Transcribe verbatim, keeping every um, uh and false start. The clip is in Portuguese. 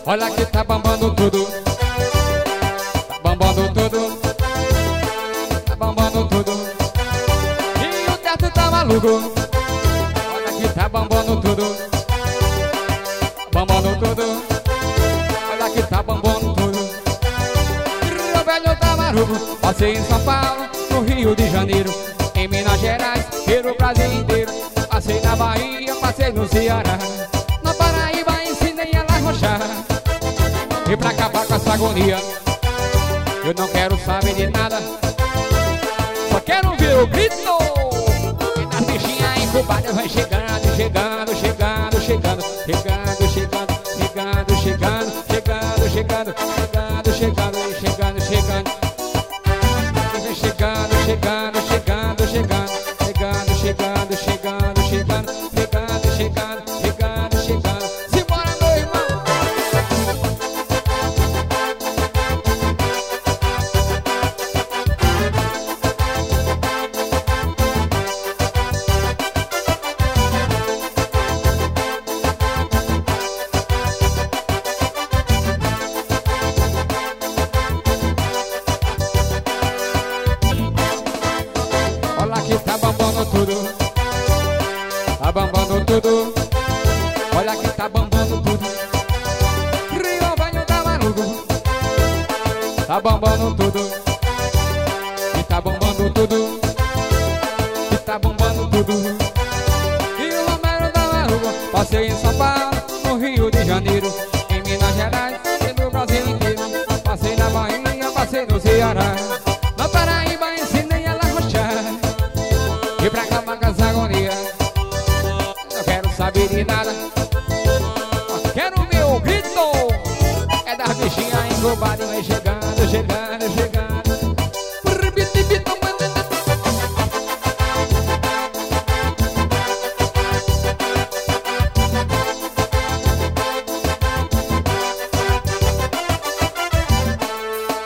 Olha que tá bombando tudo. Tá bombando tudo. Tá bombando tudo. E o teto tá maluco. Olha que tá bombando tudo. Bombando tudo. Olha que tá bombando tudo. O velho tá maluco. Passei em São Paulo, no Rio de Janeiro, em Minas Gerais, pelo Brasil inteiro. Passei na Bahia, passei no Ceará, na Paraíba ensinei ela a arrochar. E pra acabar com essa agonia, eu não quero saber de nada, só quero ver o grito. E das bichinhas incubadas vai chegando, chegando, chegando, chegando, chegando, chegando, chegando, chegando, chegando, chegando, chegando, chegando, chegando, chegando. Chegando, chegando, chegando, chegando, chegando, chegando, chegando, chegando, chegando, chegando, chegando, chegando. Simbora, meu irmão! Olha que tá bombando tudo. Tá bombando tudo. Olha que tá bombando tudo. Rio Banho tá maluco. Tá bombando tudo. E tá bombando tudo. E tá bombando tudo. E o Romero tá maluco. Passei em São Paulo, no Rio de Janeiro, em Minas Gerais, e no Brasil inteiro. Passei na Bahia, passei no Ceará, na Paraíba ensinei ela a arrochar. E pra acabar com essa agonia, não quero saber de nada,